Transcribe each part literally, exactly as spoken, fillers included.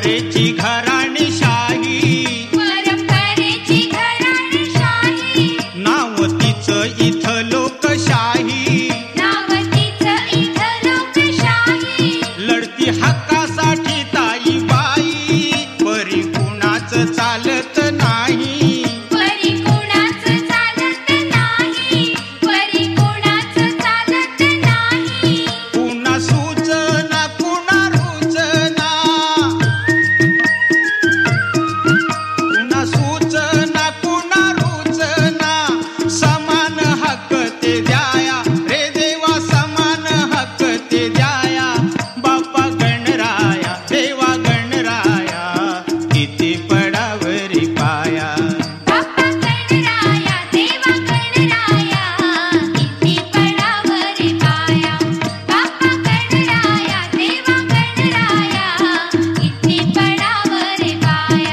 परंपरेची घराणेशाही, परंपरेची घराणेशाही, नाव तिचं इथं लोकशाही, नाव तिचं इथं लोकशाही. लढती हक्कासाठी ताई बाई, परी कुणाचं चालत नाही, परी कोणाचं चालत नाही, परी कोणाचं चालत नाही. कुणा सूचना कुणा रुचना, कुणा सूचना कुणा रुचना, समान हक्क ते द्याया रे देवा, समान हक्क ते द्याया. बाप्पा गणराया देवा गणराया, किती पडावरी पाया. बाप्पा गणराया देवा गणराया, किती पडावरी पाया. बाप्पा गणराया देवा गणराया, किती पडावरी पाया.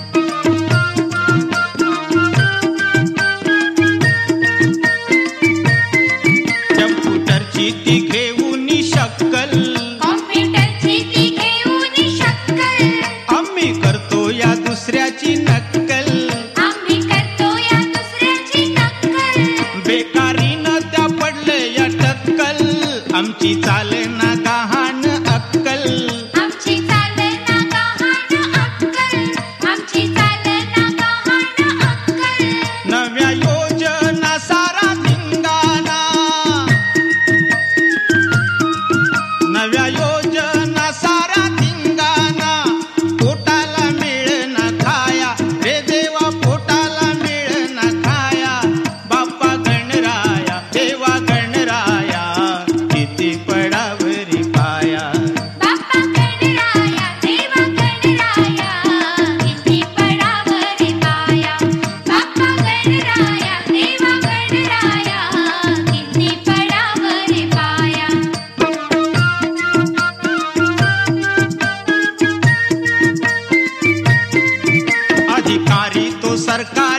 कम्प्युटरची ती घेऊन शक्कल, कॉम्प्युटरची ती घेऊन शक्कल, आम्ही करतो या दुसऱ्याची नक्कल. आम्ही करतो या दुसऱ्याची नक्कल. बेकारीनं त्या पडले या टक्कल, आमची चालना गहाण अक्कल. आमची चालना गहाण अक्कल, आमची चालना गहाण अक्कल. नव्या योजना सारा धिंगाणा, नव्या योजना सारा धिंगाणा, पोटाला मिळना खाया रे देवा, पोटाला मिळना खाया. बाप्पा गणराया देवा गणराया, किती पडावरी पाया. बाप्पा गणराया देवा गणराया, किती पडावरी पाया. बाप्पा गणराया देवा गणराया, किती पडावरी पाया. अधिकारी तो सरकार